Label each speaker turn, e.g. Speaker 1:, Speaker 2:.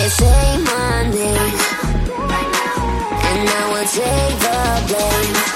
Speaker 1: Say my name, and I will take the blame.